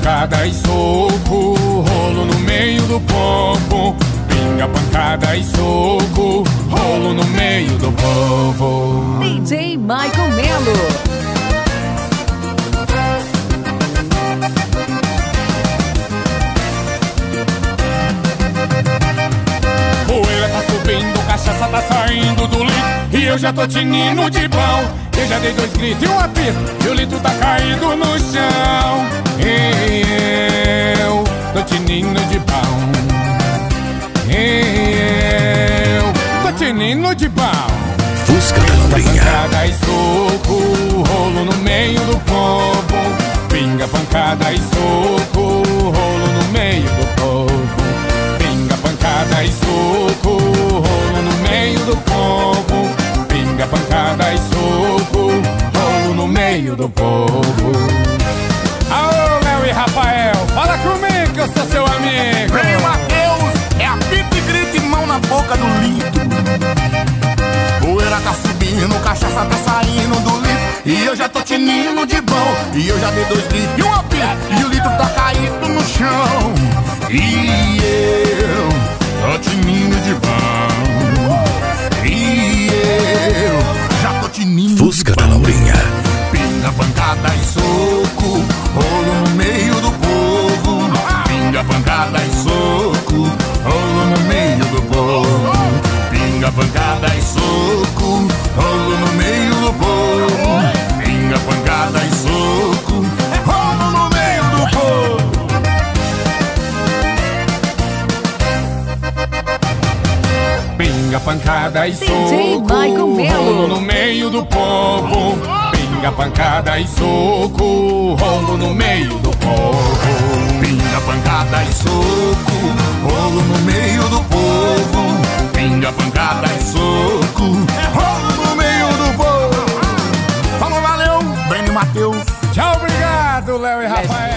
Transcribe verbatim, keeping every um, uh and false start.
pancada e soco, rolo no meio do povo. Pinga, pancada e soco, rolo no meio do povo. D J Michael Melo. Poeira tá subindo, cachaça tá saindo do litro, e eu já tô tinindo de pão. Eu já dei dois gritos e um apito, e o litro tá caído no chão. E eu tô tinindo de pão. E eu tô tinindo de pão. Fusca da Lambrinha. Pancada e soco, rolo no meio do povo. Pinga, pancada e soco, rolo no meio do povo. Pinga, pancada e soco, rolo no meio do povo. Pinga, pancada e soco, rolo no meio do povo. Alô, Léo e Rafael, fala comigo que eu sou seu amigo. Vem, Matheus, é apito e grito e mão na boca do litro. Poeira tá subindo, cachaça tá saindo do litro, e eu já tô tinindo de bom. E eu já dei dois gritos e um apito, e o litro tá caído no chão. E eu tô tinindo de bom. E eu já tô tinindo Fusca de da bom. Lambrinha. Pinga, pancada e soco, rolo no meio do povo. Pinga, pancada e soco, rolo no meio do povo. Pinga, pancada e soco, rolo no meio do povo. Pinga, pancada e soco, rolo no meio do povo. Pinga, pancada e D J soco, Michael Melo. rolo no meio do povo. Pinga, pancada e soco, rolo no meio do povo. Pinga, pancada e soco, rolo no meio do povo. Pinga, pancada e soco, rolo no meio do povo. Falou, valeu, Breno e Matheus. Tchau, obrigado, Léo e Rafael.